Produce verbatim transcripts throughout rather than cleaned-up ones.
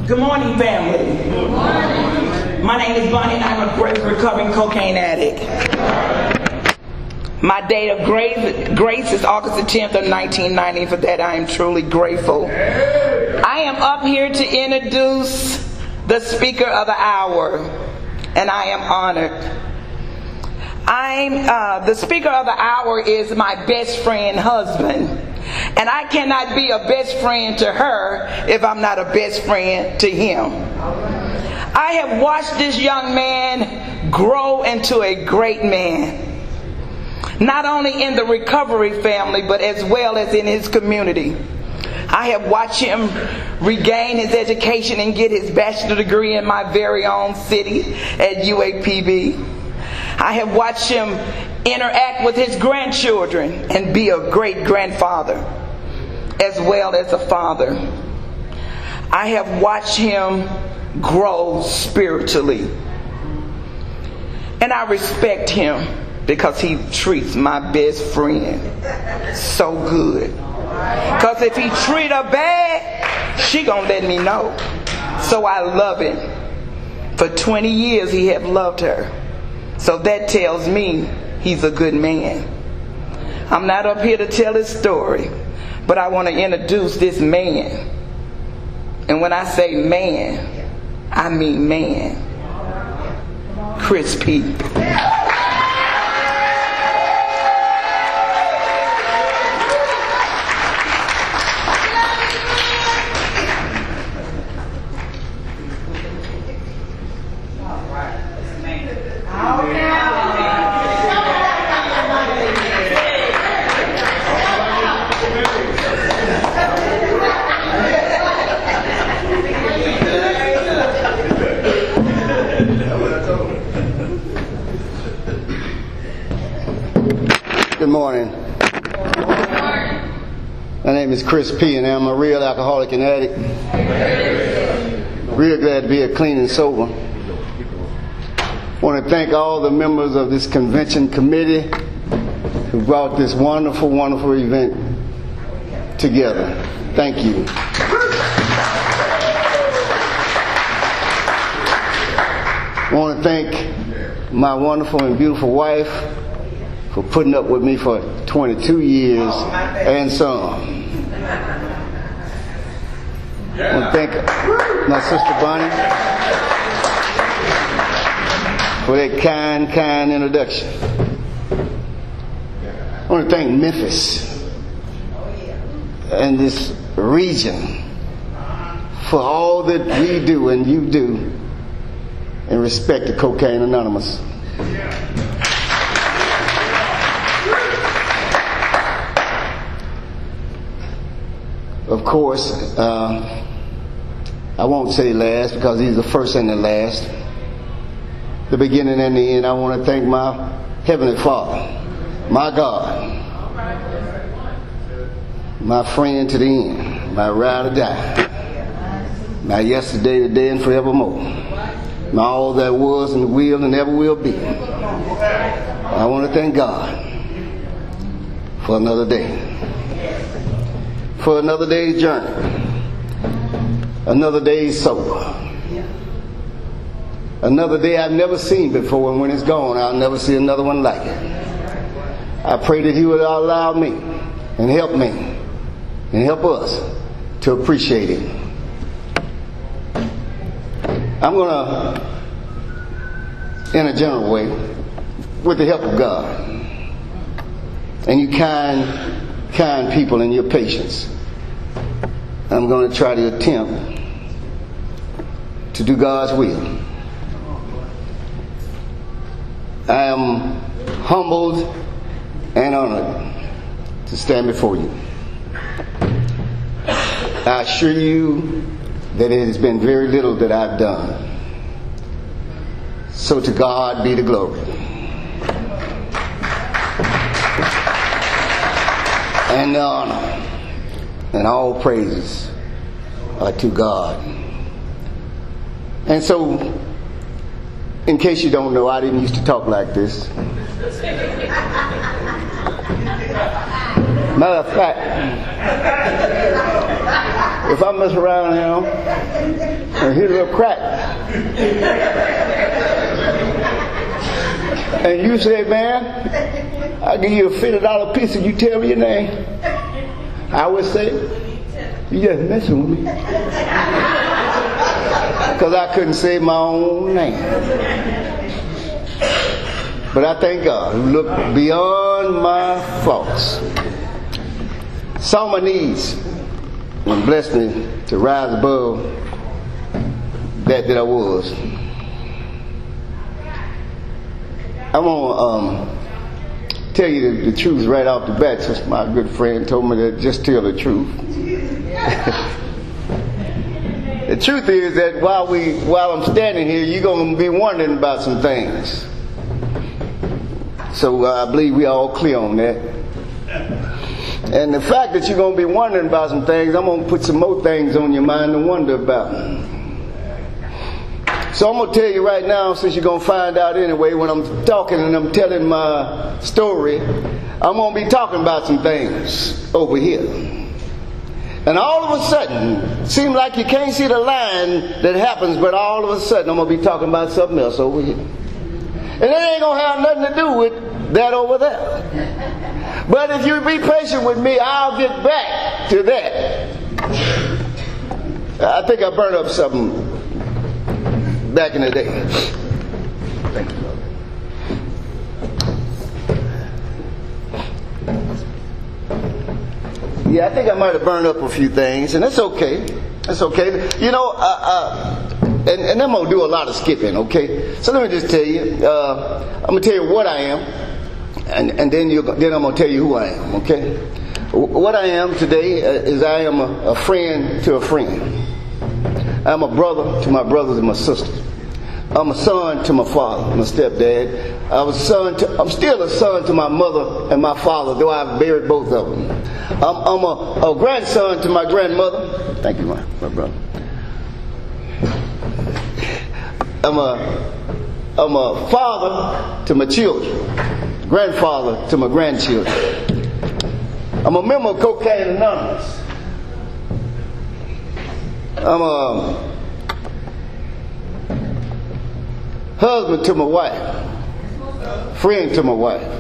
Good morning, family. Good morning. My name is Bonnie and I'm a great recovering cocaine addict. My date of grace, grace is August the tenth of nineteen ninety. For that I am truly grateful. I am up here to introduce the speaker of the hour, and I am honored. I'm uh, the speaker of the hour is my best friend husband, and I cannot be a best friend to her if I'm not a best friend to him. I have watched this young man grow into a great man, not only in the recovery family but as well as in his community. I have watched him regain his education and get his bachelor degree in my very own city at U A P B. I have watched him interact with his grandchildren and be a great grandfather as well as a father. I have watched him grow spiritually. And I respect him because he treats my best friend so good. Because if he treat her bad, she gonna let me know. So I love him. For twenty years he have loved her. So that tells me he's a good man. I'm not up here to tell his story, but I want to introduce this man. And when I say man, I mean man. Chris P. Good morning. My name is Chris P. and I'm a real alcoholic and addict. Real glad to be here clean and sober. I want to thank all the members of this convention committee who brought this wonderful, wonderful event together. Thank you. I want to thank my wonderful and beautiful wife for putting up with me for twenty-two years and some. I want to thank my sister Bonnie for that kind, kind introduction. I want to thank Memphis and this region for all that we do and you do in respect to Cocaine Anonymous. Of course, uh, I won't say last because he's the first and the last. The beginning and the end, I want to thank my Heavenly Father, my God, my friend to the end, my ride or die, my yesterday, today, and forevermore, my all that was and will and ever will be. I want to thank God for another day. For another day's journey, another day's sober, another day I've never seen before, and when it's gone, I'll never see another one like it. I pray that He would allow me and help me and help us to appreciate it. I'm going to, in a general way, with the help of God and you kind, kind people and your patience, I'm going to try to attempt to do God's will. I am humbled and honored to stand before you. I assure you that it has been very little that I've done. So to God be the glory. And the honor. And all praises are to God. And so, in case you don't know, I didn't used to talk like this. Matter of fact, if I mess around now and hit a little crack, and you say, man, I'll give you a fifty dollar piece and you tell me your name, I would say, you just messing with me. Because I couldn't say my own name. But I thank God who looked beyond my faults, saw my needs, and blessed me to rise above that that I was. I want to um, tell you the, the truth right off the bat, since my good friend told me to just tell the truth. The truth is that while we, while I'm standing here, you're going to be wondering about some things. So uh, I believe we all clear on that. And the fact that you're going to be wondering about some things, I'm going to put some more things on your mind to wonder about. So I'm going to tell you right now, since you're going to find out anyway, when I'm talking and I'm telling my story, I'm going to be talking about some things over here. And all of a sudden, it seems like you can't see the line that happens, but all of a sudden I'm going to be talking about something else over here. And it ain't going to have nothing to do with that over there. But if you be patient with me, I'll get back to that. I think I burned up something back in the day. Thank you, brother. Yeah, I think I might have burned up a few things, and that's okay. That's okay. You know, uh, uh, and, and I'm going to do a lot of skipping, okay? So let me just tell you, uh, I'm going to tell you what I am, and, and then, you, then I'm going to tell you who I am, okay? What I am today is I am a, a friend to a friend. I'm a brother to my brothers and my sisters. I'm a son to my father, my stepdad. I was a son to, I'm still a son to my mother and my father, though I've buried both of them. I'm, I'm a, a grandson to my grandmother. Thank you, my, my brother. I'm a, I'm a father to my children, grandfather to my grandchildren. I'm a member of Cocaine Anonymous. I'm a husband to my wife, friend to my wife.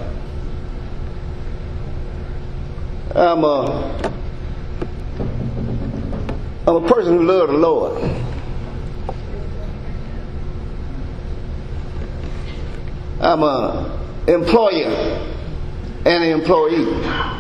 I'm a, I'm a person who loves the Lord. I'm a employer and an employee.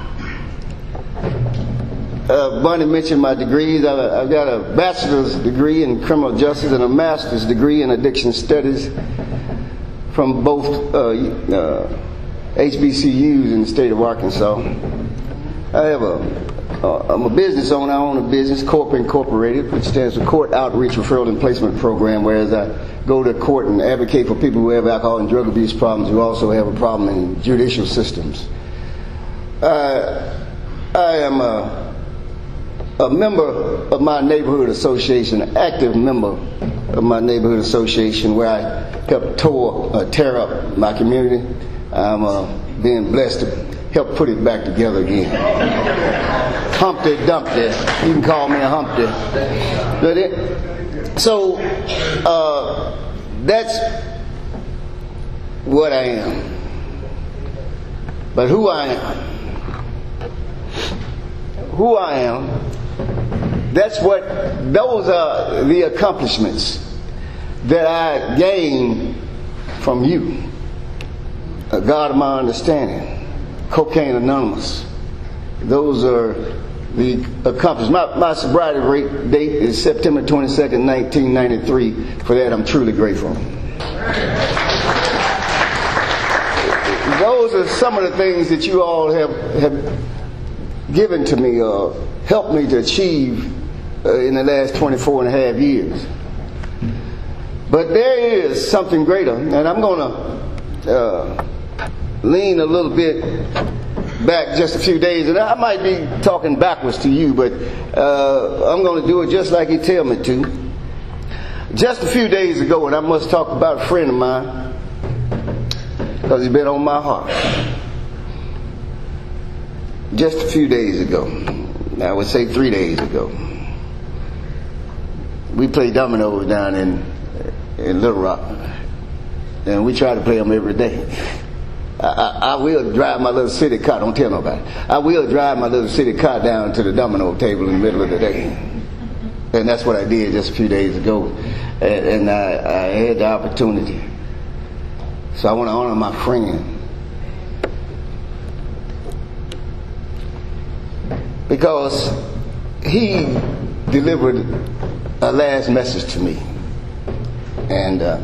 Uh, Bonnie mentioned my degrees. I've, I've got a bachelor's degree in criminal justice and a master's degree in addiction studies from both uh, uh, H B C Us in the state of Arkansas. I have a, uh, I'm a business owner. I own a business, Corp Incorporated, which stands for Court Outreach Referral and Placement Program, whereas I go to court and advocate for people who have alcohol and drug abuse problems who also have a problem in judicial systems. Uh, I am a a member of my neighborhood association, an active member of my neighborhood association, where I help tore, uh, tear up my community. I'm uh, being blessed to help put it back together again. Humpty Dumpty, you can call me a Humpty. But it, so uh, that's what I am. But who I am, who I am, that's what, those are the accomplishments that I gained from you. A God of my understanding, Cocaine Anonymous. Those are the accomplishments. My, my sobriety rate date is September twenty-second, nineteen ninety-three. For that, I'm truly grateful. Those are some of the things that you all have, have given to me, uh, helped me to achieve uh, in the last twenty-four and a half years. But there is something greater, and I'm going to uh, lean a little bit back just a few days, and I might be talking backwards to you, but uh, I'm going to do it just like you tell me to. Just a few days ago, and I must talk about a friend of mine, because he's been on my heart. Just a few days ago, I would say three days ago, we play dominoes down in in Little Rock, and we try to play them every day. I, I, I will drive my little city car. Don't tell nobody. I will drive my little city car down to the domino table in the middle of the day, and that's what I did just a few days ago. And, and I, I had the opportunity. So I want to honor my friend. Because he delivered a last message to me. And uh,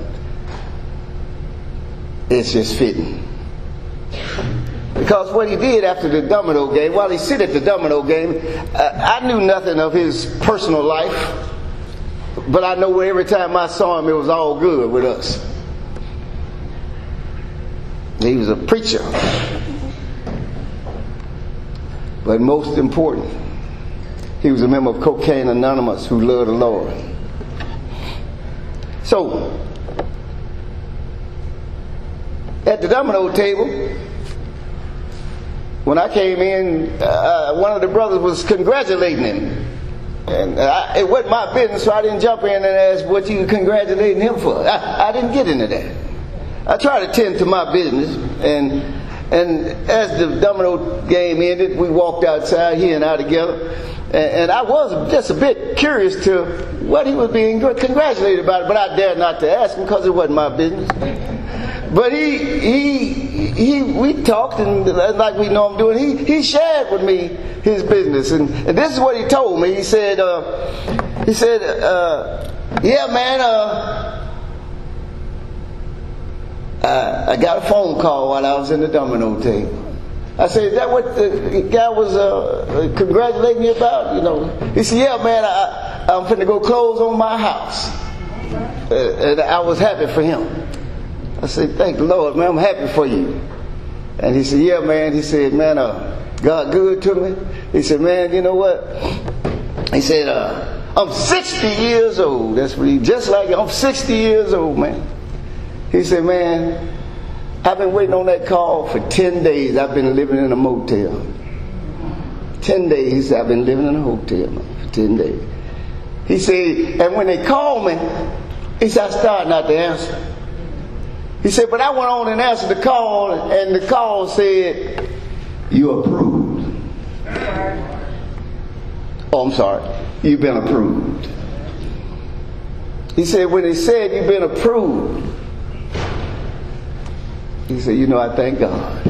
it's just fitting. Because what he did after the domino game, while he sit at the domino game, uh, I knew nothing of his personal life. But I know every time I saw him, it was all good with us. He was a preacher. But most important, he was a member of Cocaine Anonymous who loved the Lord. So, at the domino table, when I came in, uh, one of the brothers was congratulating him. And I, it wasn't my business, so I didn't jump in and ask what you congratulating him for. I, I didn't get into that. I tried to tend to my business, and and as the domino game ended, we walked outside, he and I together, and, and I was just a bit curious to what he was being congratulated about, but I dared not to ask him because it wasn't my business. But he he he we talked, and like we know him doing, he he shared with me his business, and, and this is what he told me. He said uh, he said uh, yeah man. Uh, Uh, I got a phone call while I was in the domino table. I said, is that what the guy was uh, congratulating you about? You know, he said, yeah, man, I, I'm finna go close on my house. Uh, and I was happy for him. I said, thank the Lord, man, I'm happy for you. And he said, yeah, man. He said, man, uh, God good to me. He said, man, you know what? He said, uh, I'm sixty years old. That's what he, just like I'm sixty years old, man. He said, man, I've been waiting on that call for ten days. I've been living in a motel. ten days I've been living in a hotel, man, for ten days. He said, and when they called me, he said, I started not to answer. He said, but I went on and answered the call, and the call said, you approved. Oh, I'm sorry. You've been approved. He said, when they said you've been approved, he said, you know, I thank God.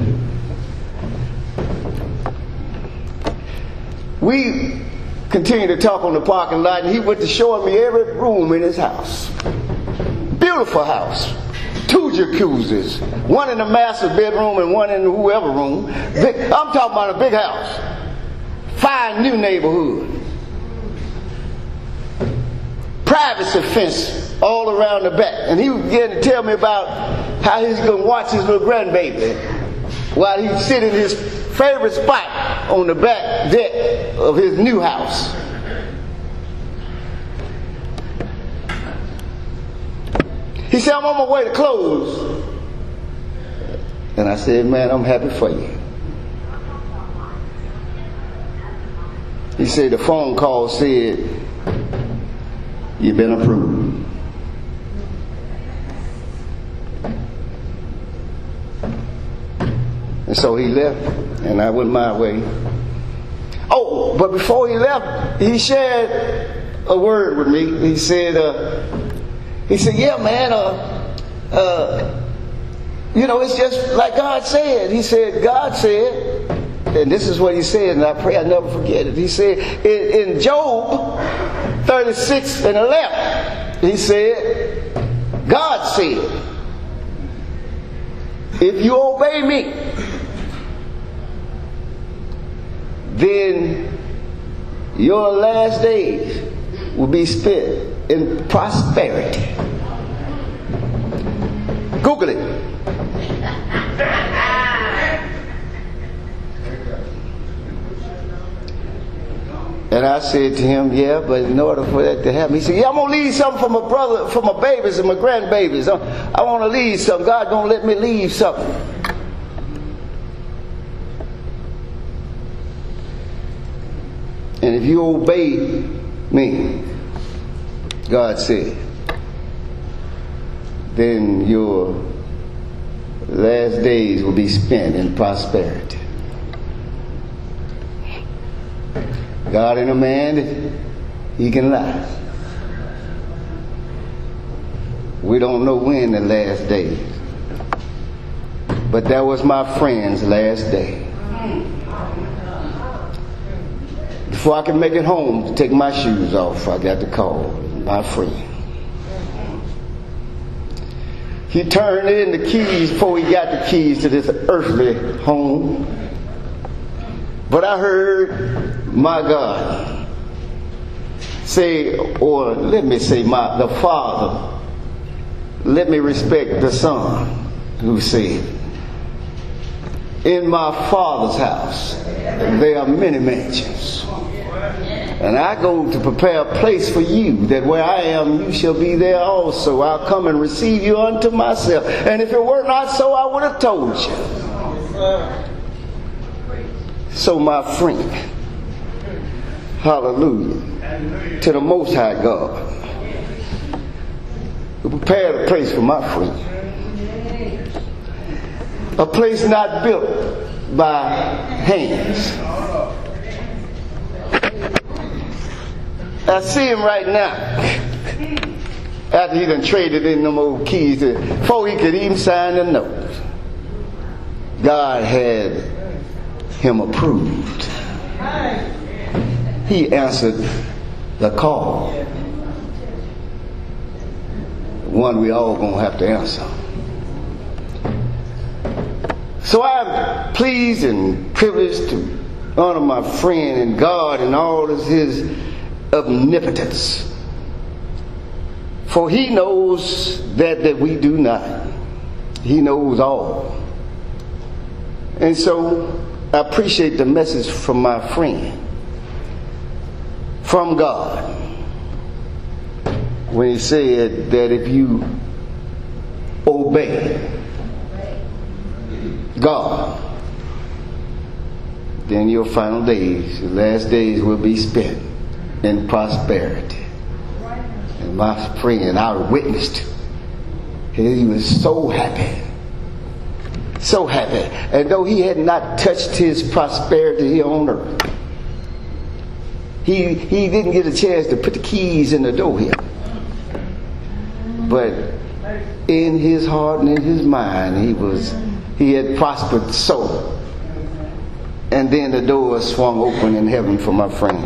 We continued to talk on the parking lot, and he went to showing me every room in his house. Beautiful house. Two jacuzzis. One in the master bedroom and one in the whoever room. Big, I'm talking about a big house. Fine new neighborhood. Privacy fence all around the back. And he was beginning to tell me about how he's going to watch his little grandbaby while he's sitting in his favorite spot on the back deck of his new house. He said, I'm on my way to close. And I said, man, I'm happy for you. He said, the phone call said, you've been approved. And so he left, and I went my way. Oh, but before he left, he shared a word with me. He said, uh, he said, yeah, man, uh, uh, you know, it's just like God said. He said, God said, and this is what he said, and I pray I never forget it. He said, in, in Job thirty-six and eleven, he said, God said, if you obey me, then your last days will be spent in prosperity. Google it. And I said to him, yeah, but in order for that to happen, he said, yeah, I'm going to leave something for my brother, for my babies and my grandbabies. I, I want to leave something. God going to let me leave something. And if you obey me, God said, then your last days will be spent in prosperity. God ain't a man that he can lie. We don't know when the last day, but that was my friend's last day. Before I could make it home to take my shoes off, I got the call, my friend. He turned in the keys before he got the keys to this earthly home. But I heard my God say, or let me say my the Father, let me respect the Son who said, in my Father's house there are many mansions. And I go to prepare a place for you, that where I am, you shall be there also. I'll come and receive you unto myself. And if it were not so, I would have told you. So my friend, hallelujah, to the Most High God, who prepared a place for my friend. A place not built by hands. I see him right now. After he done traded in them old keys, before he could even sign the note, God had him approved. He answered the call. One we all gonna have to answer. So I'm pleased and privileged to honor my friend and God and all of his omnipotence. For he knows that that we do not. He knows all. And so I appreciate the message from my friend, from God, when he said that if you obey God, then your final days, your last days will be spent in prosperity. And my friend, I witnessed, he was so happy, so happy. And though he had not touched his prosperity here on earth, he he didn't get a chance to put the keys in the door here. But in his heart and in his mind, he was he had prospered so. And then the door swung open in heaven for my friend.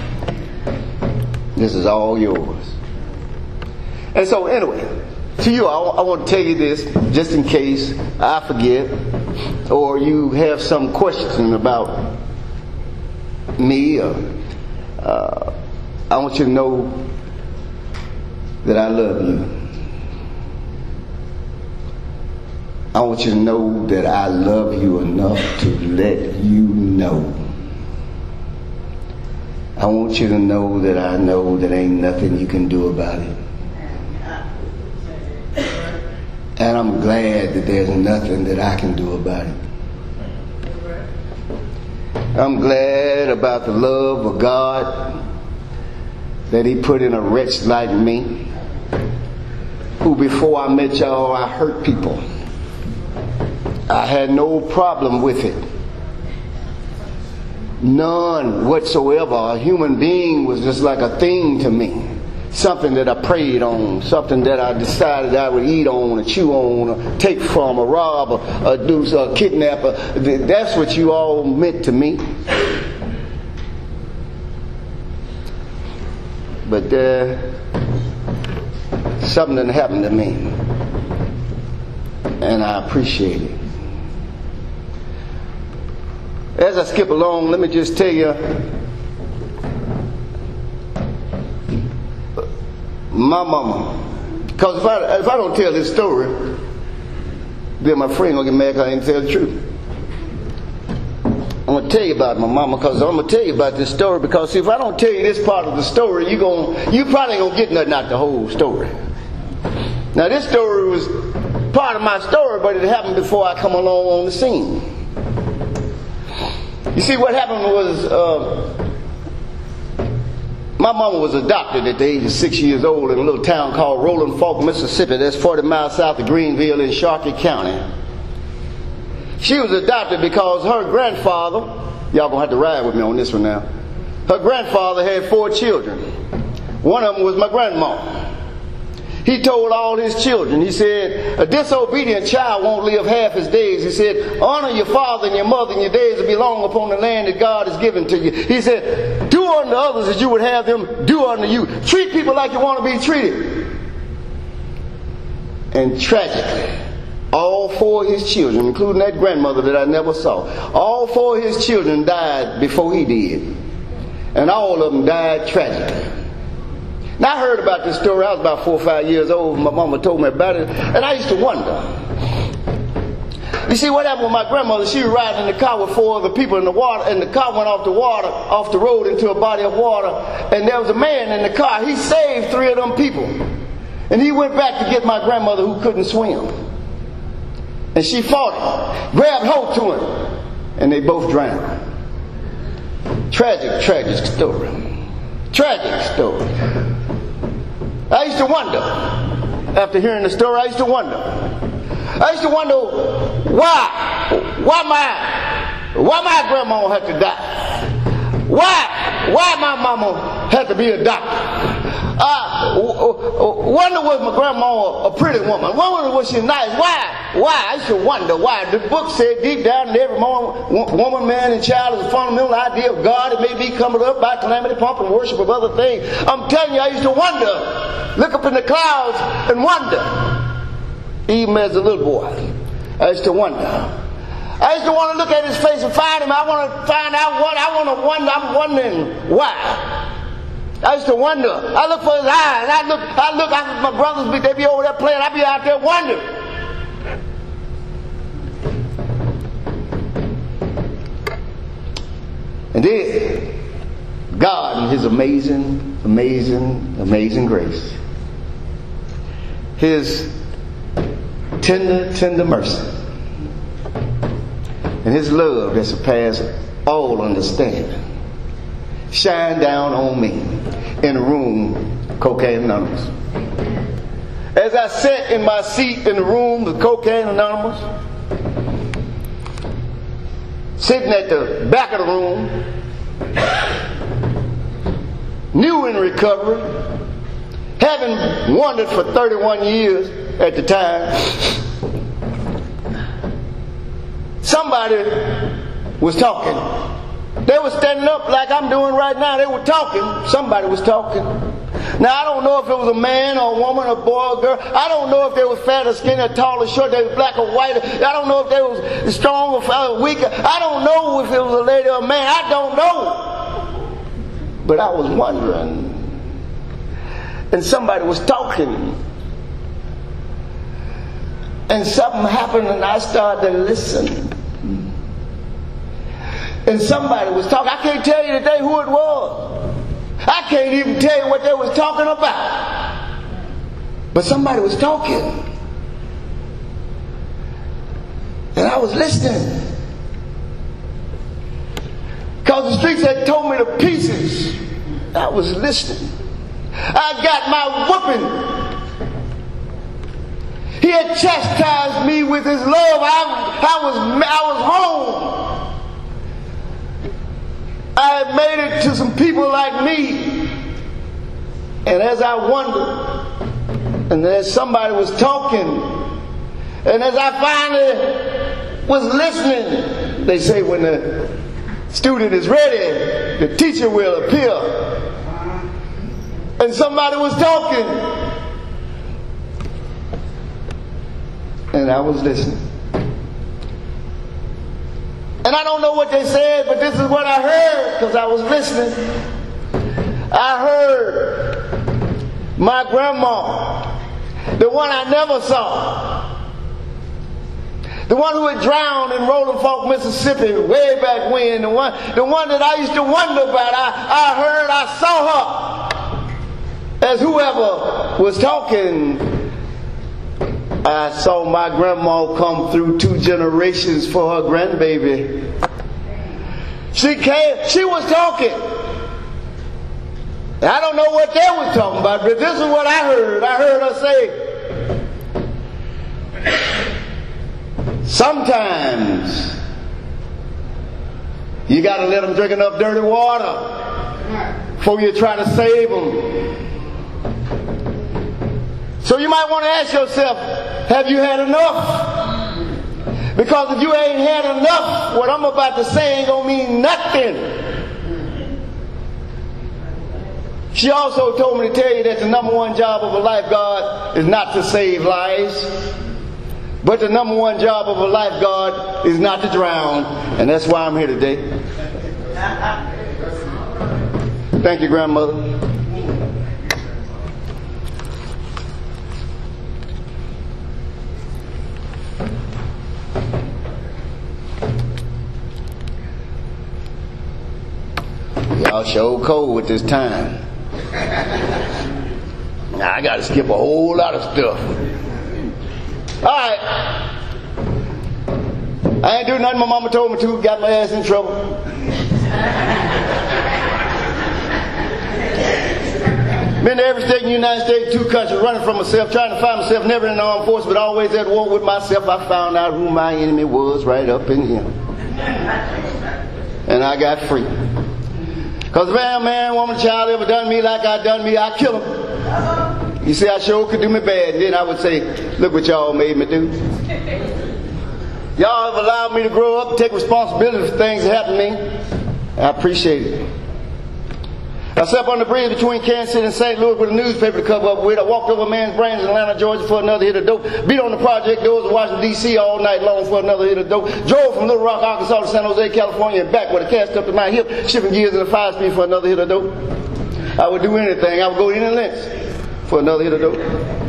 This is all yours. And so anyway, to you, I, I want to tell you this, just in case I forget, or you have some question about me, or, uh, I want you to know that I love you. I want you to know that I love you enough to let you know. I want you to know that I know that ain't nothing you can do about it. And I'm glad that there's nothing that I can do about it. I'm glad about the love of God that he put in a wretch like me, who before I met y'all, I hurt people. I had no problem with it. None whatsoever. A human being was just like a thing to me. Something that I preyed on. Something that I decided I would eat on, or chew on, or take from, or rob, or, or do, or kidnap. Or, that's what you all meant to me. But uh, something done happened to me. And I appreciate it. As I skip along, let me just tell you, my mama, because if I if I don't tell this story, then my friend gonna get mad because I didn't tell the truth. I'm gonna tell you about my mama, because I'm gonna tell you about this story, because see, if I don't tell you this part of the story, you gonna you probably ain't gonna get nothing out the whole story. Now this story was part of my story, but it happened before I come along on the scene. You see, what happened was uh, My mama was adopted at the age of six years old in a little town called Rolling Fork, Mississippi. That's forty miles south of Greenville in Sharkey County. She was adopted because her grandfather, y'all gonna have to ride with me on this one now. Her grandfather had four children. One of them was my grandma. He told all his children, he said, a disobedient child won't live half his days. He said, honor your father and your mother, and your days will be long upon the land that God has given to you. He said, do unto others as you would have them do unto you. Treat people like you want to be treated. And tragically, all four of his children, including that grandmother that I never saw, all four of his children died before he did. And all of them died tragically. Now I heard about this story. I was about four or five years old. My mama told me about it, and I used to wonder. You see, what happened with my grandmother? She was riding in the car with four other people in the water, and the car went off the water, off the road into a body of water, and there was a man in the car. He saved three of them people, and he went back to get my grandmother who couldn't swim, and she fought him, grabbed hold to him, and they both drowned. Tragic, tragic story. Tragic story. I used to wonder, after hearing the story, I used to wonder. I used to wonder why, why my, why my grandma had to die. Why, why my mama had to be adopted. I wonder was my grandma a pretty woman? Wonder was she nice? Why? Why? I used to wonder why. The book said deep down in every woman, man, and child is a fundamental idea of God. It may be covered up by calamity, pomp, and worship of other things. I'm telling you, I used to wonder. Look up in the clouds and wonder. Even as a little boy, I used to wonder. I used to want to look at his face and find him. I want to find out what I want to wonder. I'm wondering why. I used to wonder. I look for his eyes. I look. I look. I, my brothers, they be over there playing. I be out there wondering. And then God, in His amazing, amazing, amazing grace, His tender, tender mercy, and His love that surpasses all understanding, shine down on me in a room, Cocaine Anonymous. As I sat in my seat in the room of Cocaine Anonymous, sitting at the back of the room, new in recovery, having wandered for thirty-one years at the time, somebody was talking. They were standing up like I'm doing right now. They were talking. Somebody was talking. Now, I don't know if it was a man or a woman, a boy or girl. I don't know if they were fat or skinny or tall or short. They were black or white. I don't know if they was strong or weak. I don't know if it was a lady or a man. I don't know. But I was wondering. And somebody was talking. And something happened and I started to listen. And somebody was talking. I can't tell you today who it was. I can't even tell you what they was talking about. But somebody was talking. And I was listening. Because the streets had told me to pieces. I was listening. I got my whooping. He had chastised me with His love. I, I was I was home. I had made it to some people like me. And as I wondered, and as somebody was talking, and as I finally was listening, they say when the student is ready, the teacher will appear. And somebody was talking. And I was listening. And I don't know what they said, but this is what I heard because I was listening. I heard my grandma, the one I never saw, the one who had drowned in Rolling Fork, Mississippi way back when, the one, the one that I used to wonder about. I, I heard, I saw her as whoever was talking. I saw my grandma come through two generations for her grandbaby. She came, she was talking. I don't know what they were talking about, but this is what I heard. I heard her say, sometimes you got to let them drink enough dirty water before you try to save them. So you might want to ask yourself, have you had enough? Because if you ain't had enough, what I'm about to say ain't going to mean nothing. She also told me to tell you that the number one job of a lifeguard is not to save lives, but the number one job of a lifeguard is not to drown. And that's why I'm here today. Thank you, grandmother. Y'all sure cold at this time. Now I got to skip a whole lot of stuff. All right. I ain't doing nothing my mama told me to. Got my ass in trouble. Been to every state in the United States, two countries, running from myself, trying to find myself, never in the armed forces, but always at war with myself. I found out who my enemy was right up in him. And I got free. Because if a man, woman, child ever done me like I done me, I kill him. You see, I sure could do me bad. And then I would say, look what y'all made me do. Y'all have allowed me to grow up, take responsibility for things that happened to me. I appreciate it. I slept on the bridge between Kansas City and Saint Louis with a newspaper to cover up with. I walked over a man's brains in Atlanta, Georgia for another hit of dope. Beat on the project doors of Washington, D C all night long for another hit of dope. Drove from Little Rock, Arkansas to San Jose, California and back with a cast up to my hip, shipping gears in a five-speed for another hit of dope. I would do anything. I would go any lengths for another hit of dope.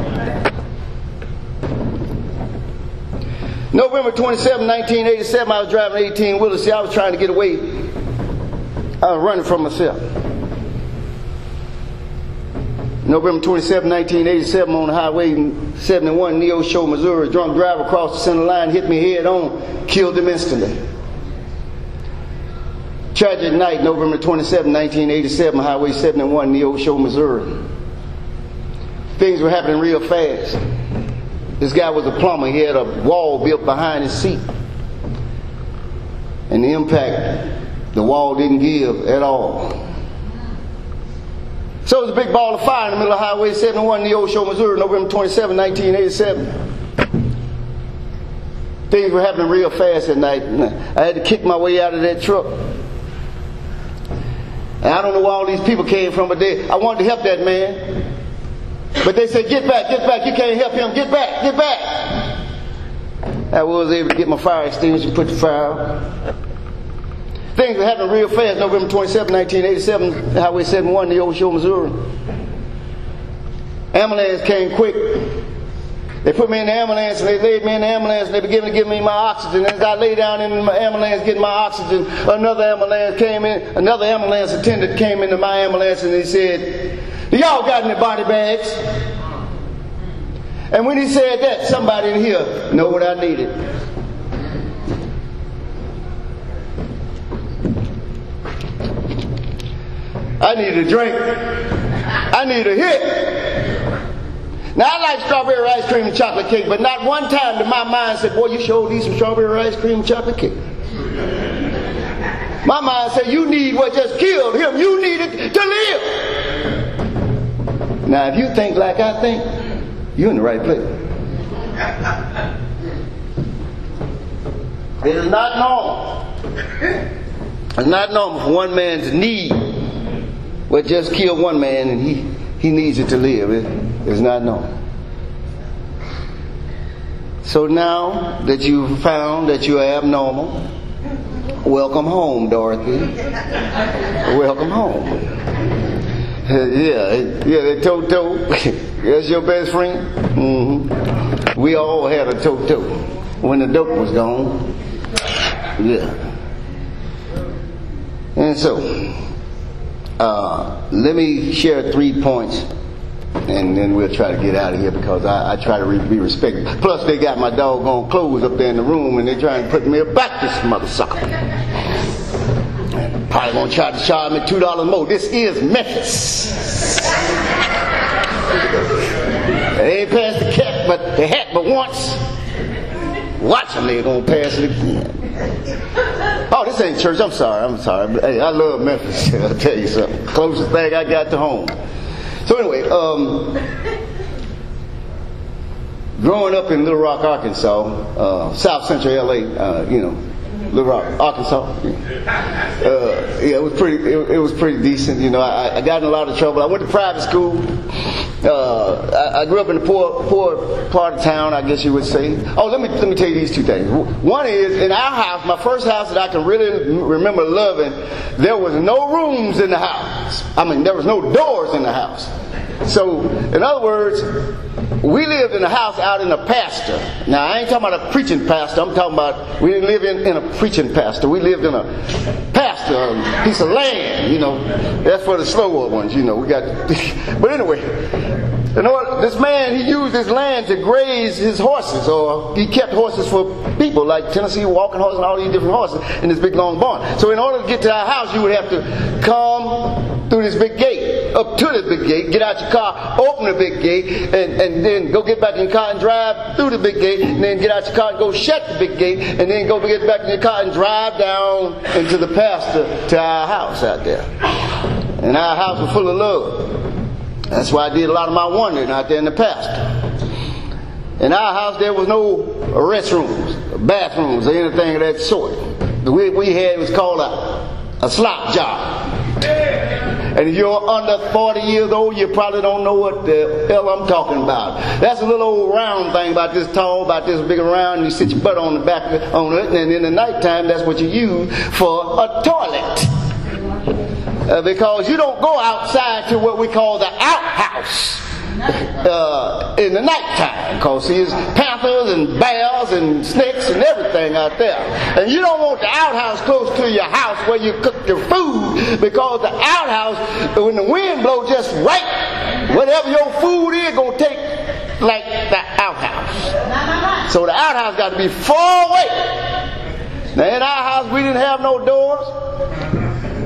November twenty-seventh, nineteen eighty-seven, I was driving an eighteen-wheeler. See, I was trying to get away. I was running from myself. November twenty-seventh, nineteen eighty-seven, on the Highway seventy-one, Neosho, Missouri. Drunk driver crossed the center line, hit me head on, killed him instantly. Tragic night, November twenty-seventh, nineteen eighty-seven, Highway seventy-one, Neosho, Missouri. Things were happening real fast. This guy was a plumber. He had a wall built behind his seat. And the impact, the wall didn't give at all. So there was a big ball of fire in the middle of Highway seventy-one, Neosho, Missouri, November twenty-seventh, nineteen eighty-seven. Things were happening real fast at night. I had to kick my way out of that truck. And I don't know where all these people came from, but they, I wanted to help that man. But they said, get back, get back, you can't help him, get back, get back. I was able to get my fire extinguisher and put the fire out. Things were happening real fast. November twenty-seventh, nineteen eighty-seven, Highway seventy-one, Neosho, Missouri. Ambulance came quick. They put me in the ambulance and they laid me in the ambulance and they began to give me my oxygen. As I lay down in my ambulance getting my oxygen, another ambulance came in, another ambulance attendant came into my ambulance and he said, do y'all got any body bags? And when he said that, somebody in here know what I needed. I need a drink. I need a hit. Now I like strawberry ice cream and chocolate cake, but not one time did my mind say, boy, you sure need some strawberry ice cream and chocolate cake. My mind said, you need what just killed him. You need it to live. Now if you think like I think, you're in the right place. It is not normal. It's not normal for one man's need what just killed one man and he, he needs it to live. It, it's not normal. So now that you've found that you are abnormal, welcome home, Dorothy. Welcome home. Yeah, yeah, Toto. That's your best friend? Mm-hmm. We all had a Toto when the dope was gone. Yeah. And so, uh, let me share three points, and then we'll try to get out of here because I, I try to re- be respectful. Plus, they got my doggone clothes up there in the room, and they're trying to put me back this mother sucker. Probably gonna try to charge me two dollars more. This is Memphis. They ain't passed the cat, but the hat, but once. Watch them, they're gonna pass it again. Oh, this ain't church. I'm sorry. I'm sorry. But, hey, I love Memphis. I'll tell you something. Closest thing I got to home. So anyway, um, growing up in Little Rock, Arkansas, uh, South Central L A, uh, you know, Little Rock, Arkansas. Uh, yeah, it was pretty. It, it was pretty decent. You know, I, I got in a lot of trouble. I went to private school. Uh, I, I grew up in the poor, poor part of town, I guess you would say. Oh, let me let me tell you these two things. One is in our house, my first house that I can really remember loving. There was no rooms in the house. I mean, there was no doors in the house. So, in other words, we lived in a house out in a pasture. Now, I ain't talking about a preaching pasture. I'm talking about we didn't live in, in a preaching pasture. We lived in a pasture, a piece of land. You know, that's for the slower ones. You know, we got. But anyway, you know, this man, he used his land to graze his horses, or he kept horses for people like Tennessee walking horses and all these different horses in this big long barn. So, in order to get to our house, you would have to come through this big gate, up to this big gate, get out your car, open the big gate, and, and then go get back in your car and drive through the big gate, and then get out your car and go shut the big gate, and then go get back in your car and drive down into the pasture to our house out there. And our house was full of love. That's why I did a lot of my wandering out there in the pasture. In our house there was no restrooms, bathrooms, or anything of that sort. The way we had was called a, a slop job. And if you're under forty years old, you probably don't know what the hell I'm talking about. That's a little old round thing about this tall, about this big around, and you sit your butt on the back on it, and in the nighttime, that's what you use for a toilet. Uh, because you don't go outside to what we call the outhouse uh, in the nighttime. Because there's panthers and bears and snakes and everything out there. And you don't want the outhouse close to your house where you cook your food, because the outhouse, when the wind blows just right, whatever your food is going to take like the outhouse. So the outhouse got to be far away. Now in our house we didn't have no doors.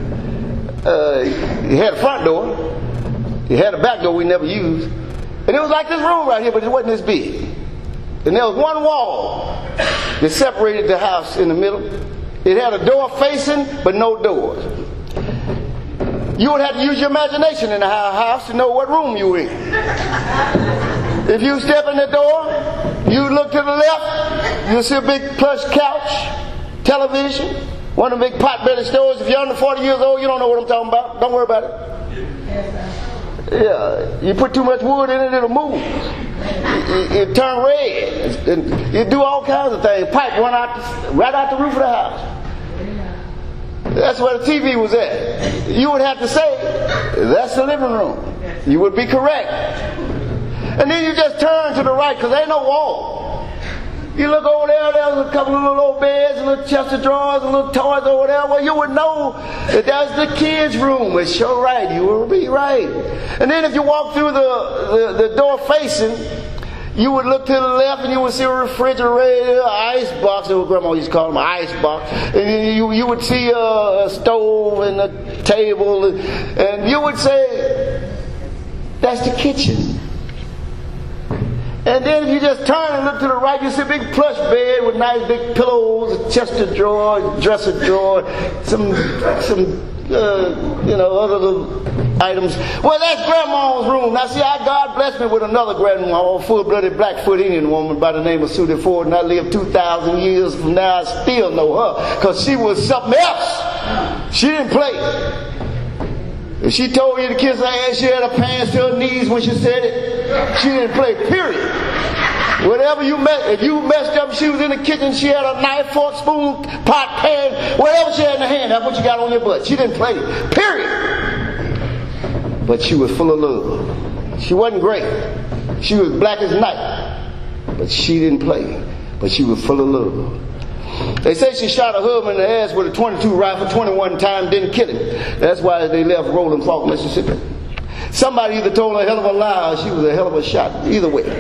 Uh, you had a front door. You had a back door we never used. And it was like this room right here, but it wasn't this big. And there was one wall that separated the house in the middle. It had a door facing, but no doors. You would have to use your imagination in the house to know what room you were in. If you step in the door, you look to the left, you'll see a big plush couch, television, one of the big pot-belly stores. If you're under forty years old, you don't know what I'm talking about. Don't worry about it. Yeah, you put too much wood in it, it'll move. It, it, it turn red. It, it do all kinds of things. Pipe run out, right out the roof of the house. That's where the T V was at. You would have to say, that's the living room. You would be correct. And then you just turn to the right, because there ain't no wall. You look over there, there's a couple of little old beds, a little chest of drawers, a little toys over there. Well, you would know that that's the kids' room. It's your right. You will be right. And then if you walk through the, the, the door facing, you would look to the left and you would see a refrigerator, an ice box. That's what Grandma used to call them, an ice box. And then you, you would see a, a stove and a table. And, and you would say, that's the kitchen. And then if you just turn and look to the right, you see a big plush bed with nice big pillows, a chest of drawers, dresser drawer, some, some uh, you know, other little items. Well, that's Grandma's room. Now, see, I, God blessed me with another grandma, a full-blooded Blackfoot Indian woman by the name of Sudie Ford, and I lived two thousand years from now. I still know her, because she was something else. She didn't play. If she told you to kiss her ass, she had her pants to her knees when she said it. She didn't play, period. Whatever you messed, if you messed up, she was in the kitchen, she had a knife, fork, spoon, pot, pan, whatever she had in her hand, that's what you got on your butt. She didn't play, period. But she was full of love. She wasn't great. She was black as night. But she didn't play. But she was full of love. They say she shot her husband in the ass with a twenty-two rifle twenty-one times, didn't kill him. That's why they left Rolling Fork, Mississippi. Somebody either told her a hell of a lie or she was a hell of a shot. Either way.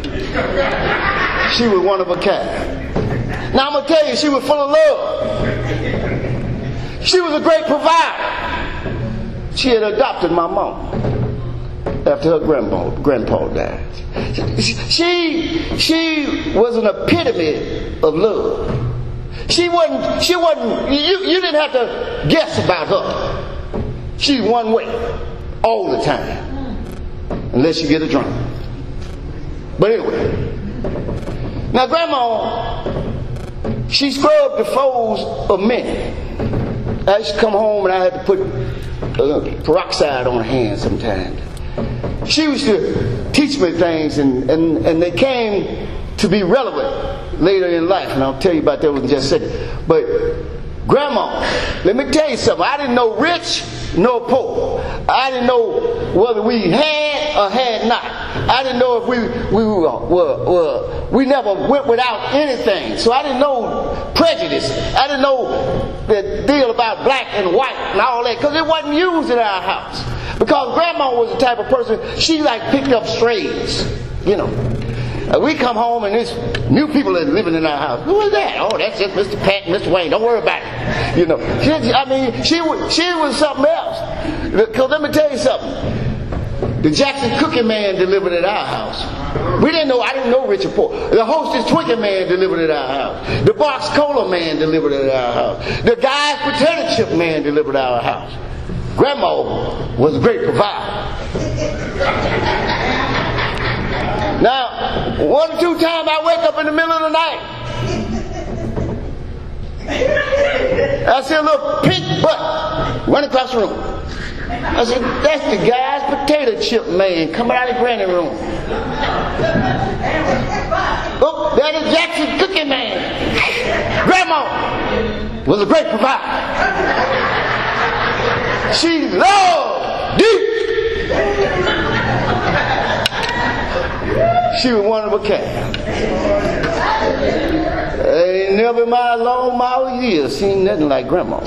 She was one of a kind. Now I'm going to tell you, she was full of love. She was a great provider. She had adopted my mom after her grandpa, grandpa died. She, she was an epitome of love. She wasn't, she wasn't, you, you didn't have to guess about her. She's one way all the time. Unless you get a drink. But anyway. Now Grandma, she scrubbed the folds of men. I used to come home and I had to put uh, peroxide on her hands sometimes. She used to teach me things, and, and, and they came to be relevant later in life. And I'll tell you about that in just a second. But Grandma, let me tell you something. I didn't know rich nor poor. I didn't know whether we had or had not. I didn't know if we we were, were, were we never went without anything. So I didn't know prejudice. I didn't know the deal about black and white and all that, because it wasn't used in our house. Because Grandma was the type of person, she like picked up strays, you know. Uh, we come home and there's new people that are living in our house. Who is that? Oh, that's just Mister Pat and Mister Wayne. Don't worry about it. You know, she, I mean, she was, she was something else. Because let me tell you something. The Jackson Cookie Man delivered at our house. We didn't know, I didn't know Richard Poor. The Hostess Twinkie Man delivered at our house. The Box Cola Man delivered at our house. The Guy's Potato Chip Man delivered at our house. Grandma was a great provider. Now, one or two times I wake up in the middle of the night. I see a little pink butt running across the room. I said, that's the Guy's Potato Chip Man coming out of the granny room. Oh, that is Jackson Cookie Man. Grandma was a great provider. She loved deep. She was one of a kind. I ain't never in my long mile years seen nothing like Grandma.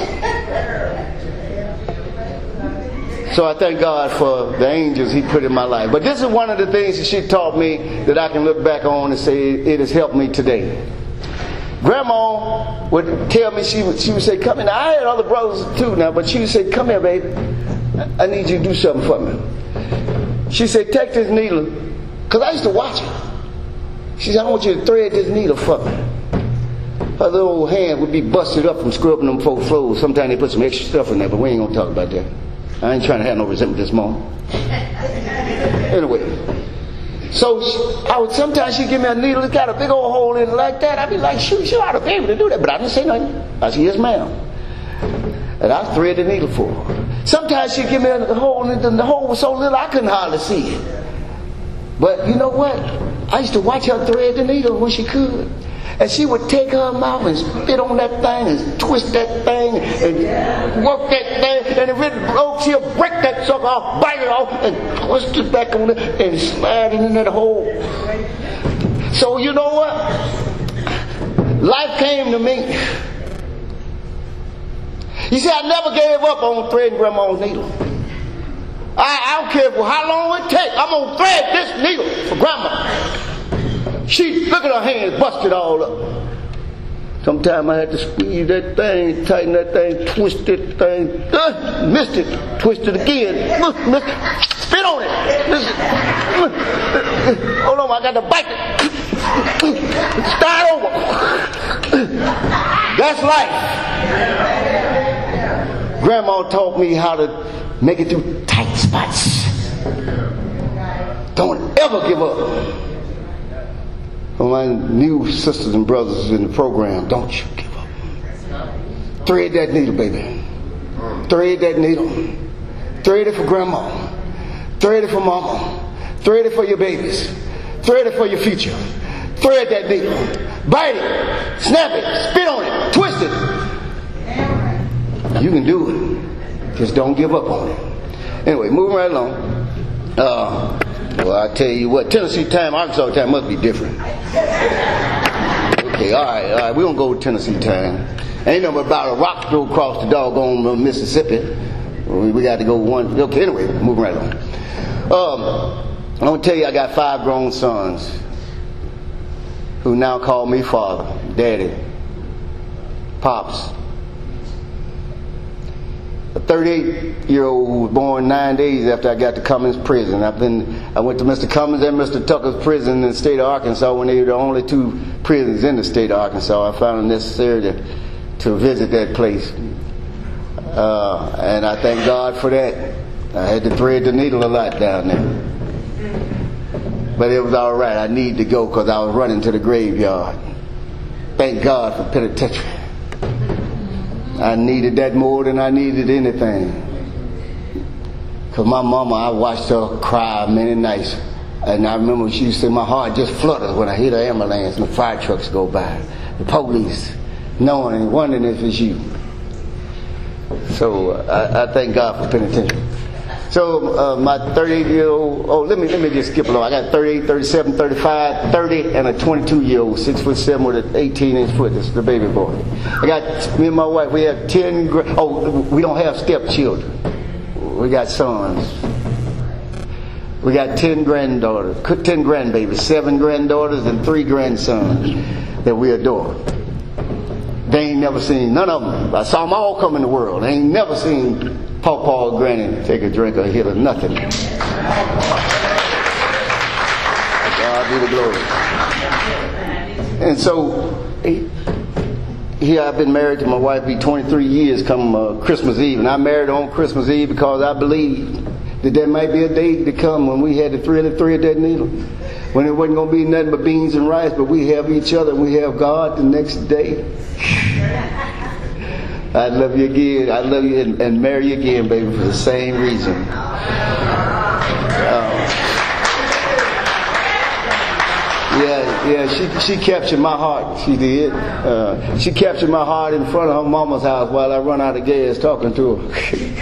So I thank God for the angels He put in my life. But this is one of the things that she taught me that I can look back on and say it has helped me today. Grandma would tell me, she would, she would say, come in. I had other brothers too now, but she would say, come here, baby. I need you to do something for me. She said, take this needle. Because I used to watch her. She said, I want you to thread this needle for me. Her little old hand would be busted up from scrubbing them folks' clothes. Sometimes they put some extra stuff in there, but we ain't going to talk about that. I ain't trying to have no resentment this morning. Anyway. So I would sometimes she'd give me a needle that got a big old hole in it like that. I'd be like, shoot, she ought to be able to do that. But I didn't say nothing. I said, yes, ma'am. And I thread the needle for her. Sometimes she'd give me a hole, and the hole was so little I couldn't hardly see it. But you know what? I used to watch her thread the needle when she could. And she would take her mouth and spit on that thing and twist that thing and work that thing. And if it broke, she'll break that sucker off, bite it off, and twist it back on it and slide it in that hole. So you know what? Life came to me. You see, I never gave up on threading Grandma's needle. I, I don't care for how long it takes. I'm going to thread this needle for Grandma. She, look at her hands busted all up. Sometimes I had to squeeze that thing, tighten that thing, twist that thing. Uh, missed it. Twist it again. Uh, missed it. Spit on it. Listen. Uh, hold on, I got to bite it. Start over. That's life. Grandma taught me how to make it through tight spots. Don't ever give up. For my new sisters and brothers in the program, don't you give up. Thread that needle, baby. Thread that needle. Thread it for Grandma. Thread it for Mama. Thread it for your babies. Thread it for your future. Thread that needle. Bite it. Snap it. Spit on it. Twist it. You can do it. Just don't give up on it. Anyway, moving right along. Uh, well, I tell you what, Tennessee time, Arkansas time must be different. Okay, all right, all right, we're going to go with Tennessee time. Ain't nothing about a rock throw across the doggone Mississippi. We, we got to go one. Okay, anyway, moving right along. Um, I'm going to tell you, I got five grown sons who now call me father, daddy, pops. thirty-eight-year-old who was born nine days after I got to Cummings Prison. I've been, I went to Mister Cummings and Mister Tucker's prison in the state of Arkansas when they were the only two prisons in the state of Arkansas. I found it necessary to, to visit that place. Uh, and I thank God for that. I had to thread the needle a lot down there. But it was all right. I needed to go because I was running to the graveyard. Thank God for penitentiary. I needed that more than I needed anything. Because my mama, I watched her cry many nights. And I remember she used to say, my heart just flutters when I hear the ambulance and the fire trucks go by. The police, knowing and wondering if it's you. So I, I thank God for penitentiary. So uh, my thirty-eight-year-old, oh, let me let me just skip along. I got thirty-eight, thirty-seven, thirty-five, thirty, and a twenty-two-year-old, six foot seven with an eighteen-inch foot. That's the baby boy. I got, me and my wife, we have ten, oh, we don't have stepchildren. We got sons. We got ten granddaughters, ten grandbabies, seven granddaughters, and three grandsons that we adore. They ain't never seen, none of them. I saw them all come in the world. They ain't never seen Pawpaw or Granny take a drink or hit or nothing. God be the glory. And so, here I've been married to my wife be twenty-three years come uh, Christmas Eve. And I married her on Christmas Eve because I believed that there might be a day to come when we had to thread the thread that needle. When it wasn't going to be nothing but beans and rice, but we have each other and we have God the next day. I love you again. I love you and, and marry you again, baby, for the same reason. Um, yeah, yeah. She she captured my heart. She did. Uh, she captured my heart in front of her mama's house while I run out of gas talking to her.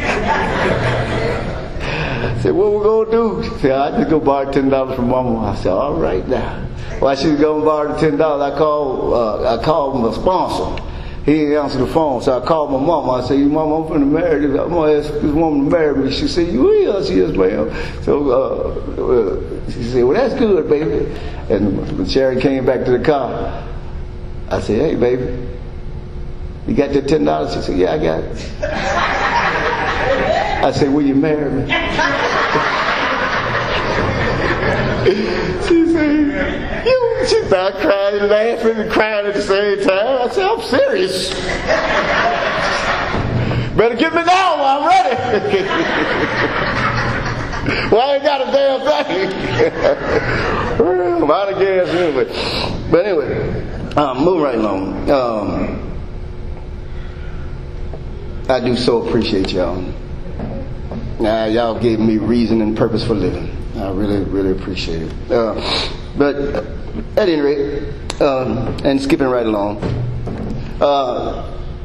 I said, "What we gonna do?" She said, "I just go borrow ten dollars from mama." I said, "All right now." While she was going to borrow the ten dollars, I called. Uh, I called my sponsor. He didn't answer the phone, so I called my mama. I said, "You mama, I'm finna marry this. I'm gonna ask this woman to marry me." She said, "You will?" I said, "Yes, ma'am." So uh, uh, she said, "Well, that's good, baby." And when Sharon came back to the car, I said, "Hey, baby, you got that ten dollars?" She said, "Yeah, I got it." I said, "Will you marry me?" She said, "You." She started crying and laughing and crying at the same time. I said, "I'm serious. Better get me now while I'm ready." Well, I ain't got a damn thing. I'm out of gas anyway. But anyway, um, moving right along. Um, I do so appreciate y'all. Now, y'all gave me reason and purpose for living. I really, really appreciate it. Uh, but at any rate, um, and skipping right along, uh,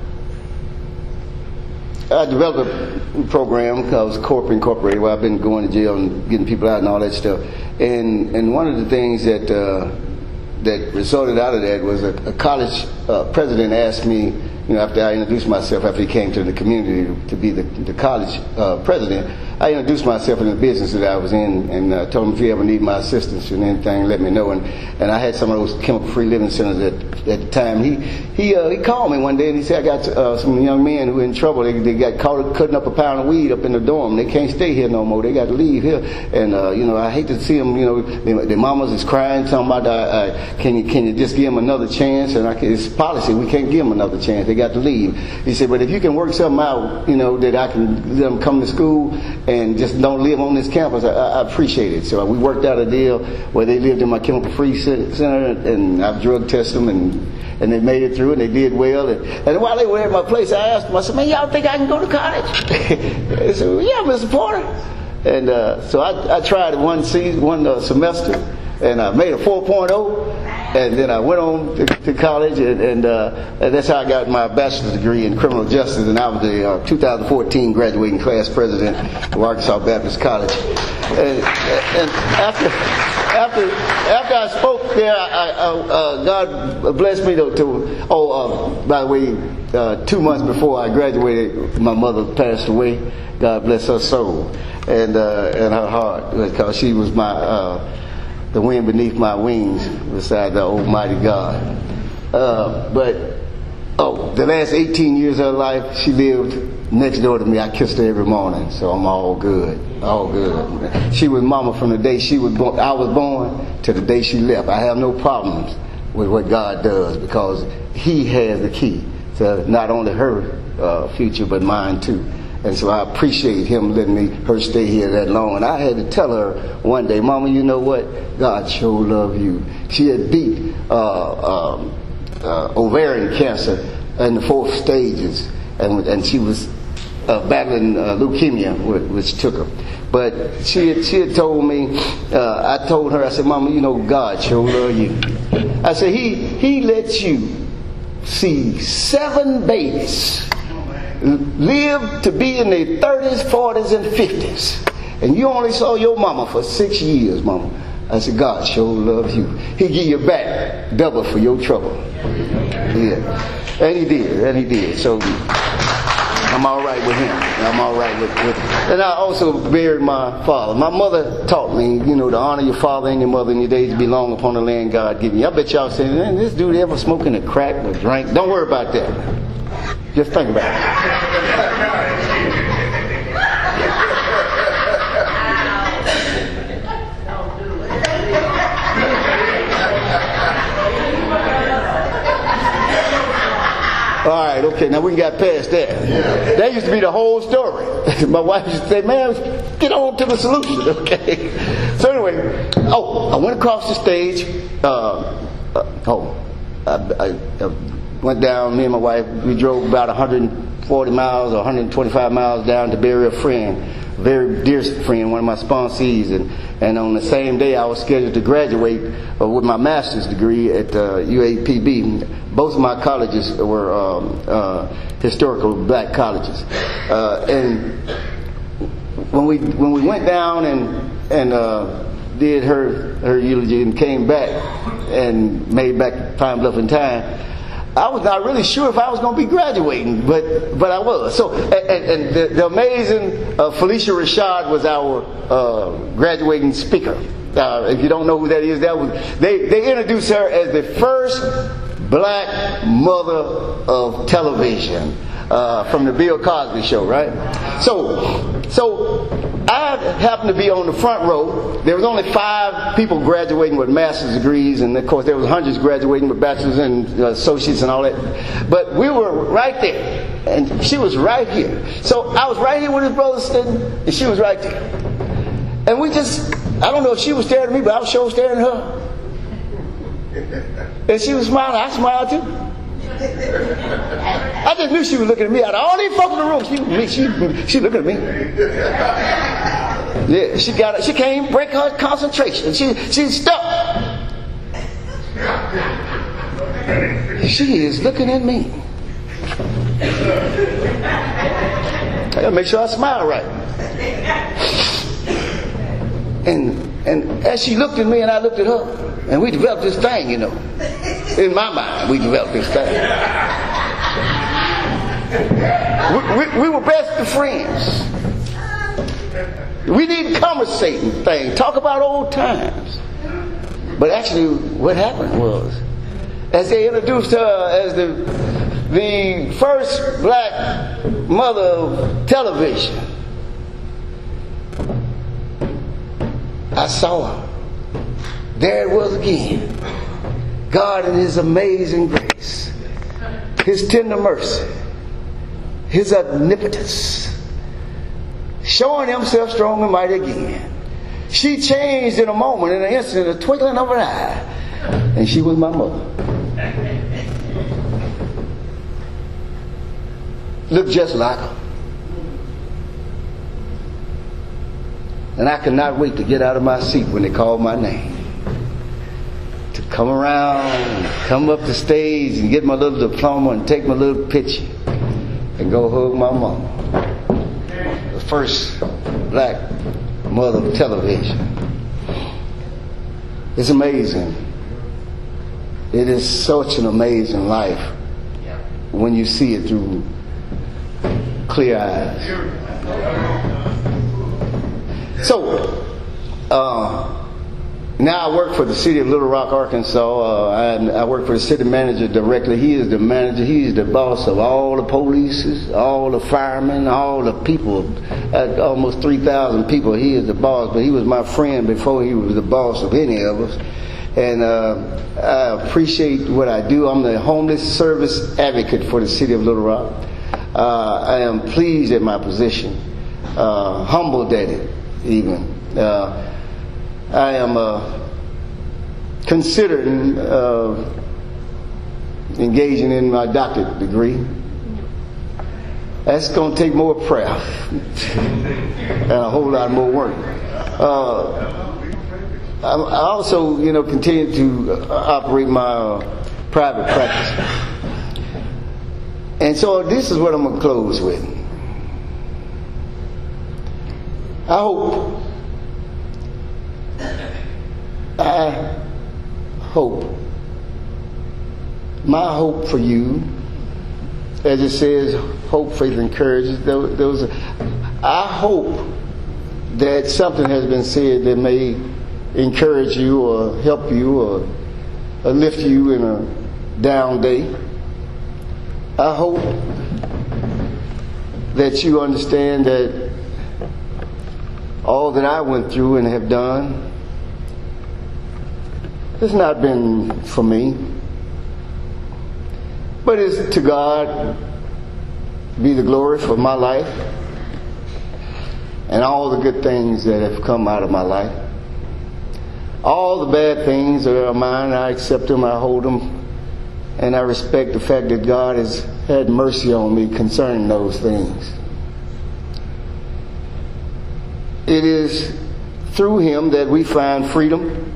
I developed a program called Corp Incorporated, where I've been going to jail and getting people out and all that stuff. And and one of the things that uh, that resulted out of that was a, a college uh, president asked me, you know, after I introduced myself, after he came to the community to be the, the college uh, president, I introduced myself in the business that I was in and uh, told him if he ever need my assistance in anything, let me know. And and I had some of those chemical-free living centers at, at the time. He he uh, he called me one day and he said, "I got uh, some young men who are in trouble. They, they got caught cutting up a pound of weed up in the dorm. They can't stay here no more. They got to leave here. And uh, you know, I hate to see them. You know, their, their mamas is crying, talking about, uh, uh, can you can you just give them another chance? And I can, it's policy. We can't give them another chance. They got to leave." He said, "But if you can work something out, you know, that I can let them come to school and just don't live on this campus, I, I appreciate it." So we worked out a deal where they lived in my chemical-free center, and I've drug tested them, and and they made it through, and they did well. And, and while they were at my place, I asked them, I said, "Man, y'all think I can go to college?" They said, "Well, yeah, Mister Porter." And uh, so I, I tried one season, one uh, semester, and I made a four point oh. And then I went on to, to college, and, and, uh, and that's how I got my bachelor's degree in criminal justice. And I was the uh, two thousand fourteen graduating class president of Arkansas Baptist College. And, and after after after I spoke there, I, I, uh, God blessed me to. to oh, uh, by the way, uh, two months before I graduated, my mother passed away. God bless her soul and uh, and her heart, because she was my. Uh, the wind beneath my wings beside the Almighty God. Uh, but, oh, the last eighteen years of her life, she lived next door to me. I kissed her every morning, so I'm all good, all good. She was mama from the day she was born, I was born to the day she left. I have no problems with what God does because He has the key to not only her uh, future but mine too. And so I appreciate Him letting me her stay here that long. And I had to tell her one day, Mama, you know what? God sure love you. She had beat uh, um, uh, ovarian cancer in the fourth stages, and and she was uh, battling uh, leukemia, which took her. But she had, she had told me, uh, I told her, I said, Mama, you know God sure love you. I said, He He lets you see seven babies live to be in their thirties, forties, and fifties, and you only saw your mama for six years, Mama. I said, God sure loves you. He give you back double for your trouble. Yeah, and He did, and He did. So I'm all right with Him. I'm all right with, with Him. And I also buried my father. My mother taught me, you know, to honor your father and your mother in your days to be long upon the land God gave you. I bet y'all saying, man, this dude ever smoking a crack or drink? Don't worry about that. Just think about it. All right, okay, now we got past that. That used to be the whole story. My wife used to say, man, get on to the solution, okay? So anyway, oh, I went across the stage. Uh, uh, oh, I, I, I went down, me and my wife, we drove about one hundred forty miles or one hundred twenty-five miles down to bury a friend, a very dear friend, one of my sponsees. And, and on the same day, I was scheduled to graduate uh, with my master's degree at uh, U A P B. Both of my colleges were um, uh, historical black colleges. Uh, and when we when we went down and and uh, did her her eulogy and came back and made back to Pine Bluff in time, I was not really sure if I was going to be graduating, but but I was. So and, and the, the amazing uh, Felicia Rashad was our uh, graduating speaker. Uh, if you don't know who that is, that was they they introduced her as the first black mother of television uh, from the Bill Cosby Show, right? So, so I happened to be on the front row. There was only five people graduating with master's degrees, and of course there was hundreds graduating with bachelor's and uh, associates and all that. But we were right there, and she was right here. So I was right here with his brother sitting, and she was right there. And we just, I don't know if she was staring at me, but I was sure staring at her. And she was smiling. I smiled too. I just knew she was looking at me. Out of all these folks in the room, she me. She she looking at me. Yeah, she got it. She can't break her concentration. She she's stuck. She is looking at me. I gotta make sure I smile right. And and as she looked at me and I looked at her, and we developed this thing, you know. In my mind, we developed this thing. We, we, we were best of friends. We didn't conversate and things, talk about old times. But actually, what happened was, as they introduced her as the the first black mother of television, I saw her. There it was again. God in His amazing grace, His tender mercy, His omnipotence, showing Himself strong and mighty again. She changed in a moment, in an instant, in a twinkling of an eye, and she was my mother. Looked just like her. And I could not wait to get out of my seat when they called my name. To come around, come up the stage and get my little diploma and take my little picture and go hug my mama. The first black mother of television. It's amazing. It is such an amazing life when you see it through clear eyes. So, uh, Now I work for the city of Little Rock, Arkansas. Uh, I, I work for the city manager directly. He is the manager. He is the boss of all the police, all the firemen, all the people. Uh, almost three thousand people. He is the boss, but he was my friend before he was the boss of any of us. And uh, I appreciate what I do. I'm the homeless service advocate for the city of Little Rock. Uh, I am pleased at my position, uh, humbled at it even. Uh, I am uh, considering uh, engaging in my doctorate degree. That's going to take more prayer and a whole lot more work. Uh, I also, you know, continue to operate my uh, private practice. And so this is what I'm going to close with. I hope I hope, my hope for you, as it says, hope, faith, and courage, those, those, I hope that something has been said that may encourage you or help you or, or lift you in a down day. I hope that you understand that all that I went through and have done, it's not been for me, but it's to God be the glory for my life and all the good things that have come out of my life. All the bad things are mine. I accept them, I hold them, and I respect the fact that God has had mercy on me concerning those things. It is through Him that we find freedom.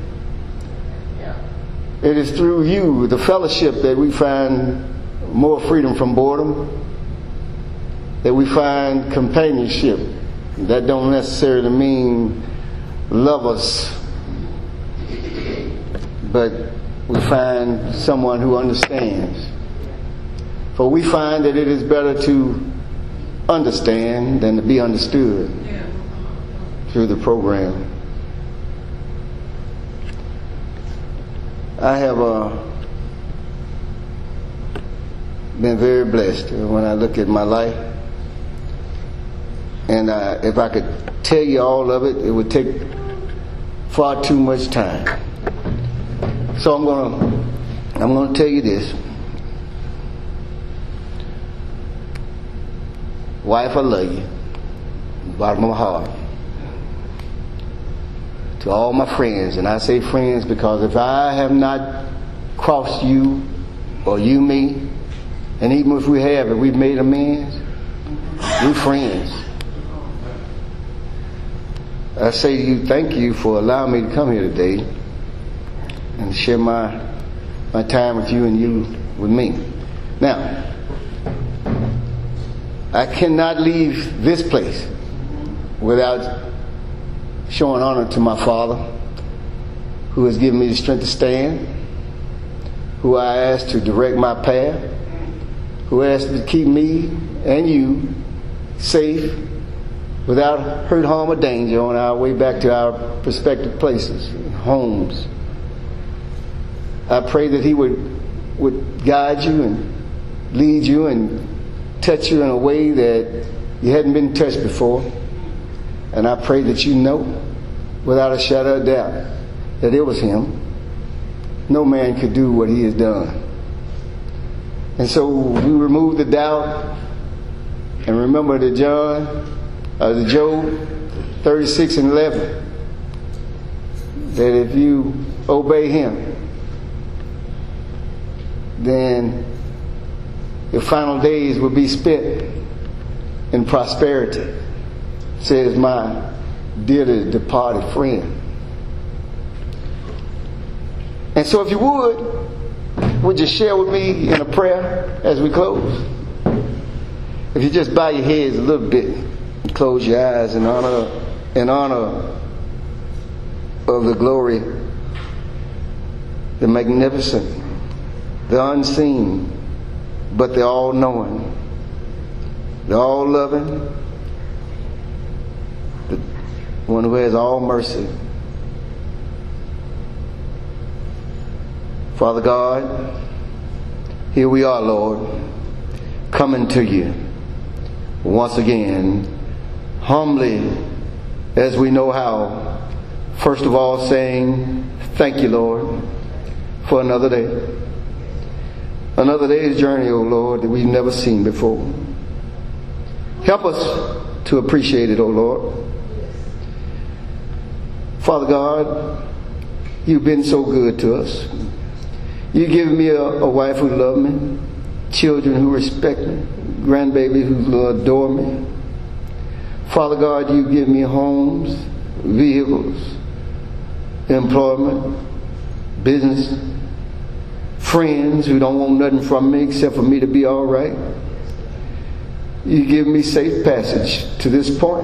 It is through you, the fellowship, that we find more freedom from boredom, that we find companionship. That don't necessarily mean lovers, but we find someone who understands. For we find that it is better to understand than to be understood through the program. I have uh, been very blessed when I look at my life. And uh, if I could tell you all of it, it would take far too much time. So I'm gonna, I'm gonna tell you this. Wife, I love you, bottom of my heart. To all my friends, and I say friends because if I have not crossed you or you me, and even if we have, if we've made amends, we're friends. I say to you, thank you for allowing me to come here today and share my my time with you and you with me. Now, I cannot leave this place without showing honor to my Father, who has given me the strength to stand, who I ask to direct my path, who asks to keep me and you safe without hurt, harm, or danger on our way back to our prospective places, homes. I pray that He would, would guide you and lead you and touch you in a way that you hadn't been touched before. And I pray that you know, without a shadow of doubt, that it was Him. No man could do what He has done. And so we remove the doubt and remember that John, uh, the Job thirty-six and eleven, that if you obey Him, then your final days will be spent in prosperity, says my dearly departed friend. And so if you would, would you share with me in a prayer as we close? If you just bow your heads a little bit and close your eyes in honor, in honor of the glory, the magnificent, the unseen, but the all-knowing, the all-loving, the one who has all mercy, Father God, here we are, Lord, coming to you once again, humbly as we know how. First of all, saying, thank you, Lord, for another day. Another day's journey, O Lord, that we've never seen before. Help us to appreciate it, O Lord. Father God, you've been so good to us. You've given me a, a wife who loves me, children who respect me, grandbabies who adore me. Father God, you give me homes, vehicles, employment, business, friends who don't want nothing from me except for me to be all right. You give me safe passage to this point.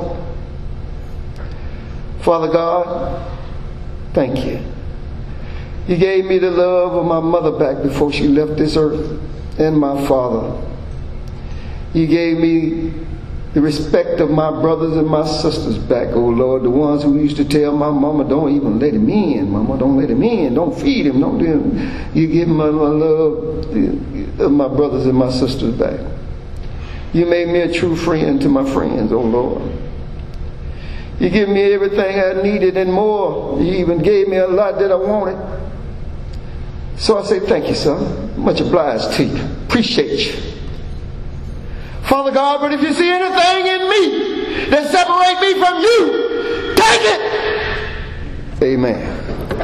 Father God, thank you. You gave me the love of my mother back before she left this earth, and my father. You gave me the respect of my brothers and my sisters back, oh Lord, the ones who used to tell my mama, don't even let him in, mama, don't let him in, don't feed him, don't do him. You give me my, my love of my brothers and my sisters back. You made me a true friend to my friends, oh Lord. You give me everything I needed and more. You even gave me a lot that I wanted. So I say thank you, son. Much obliged to you. Appreciate you. Father God, but if you see anything in me that separates me from you, take it. Amen.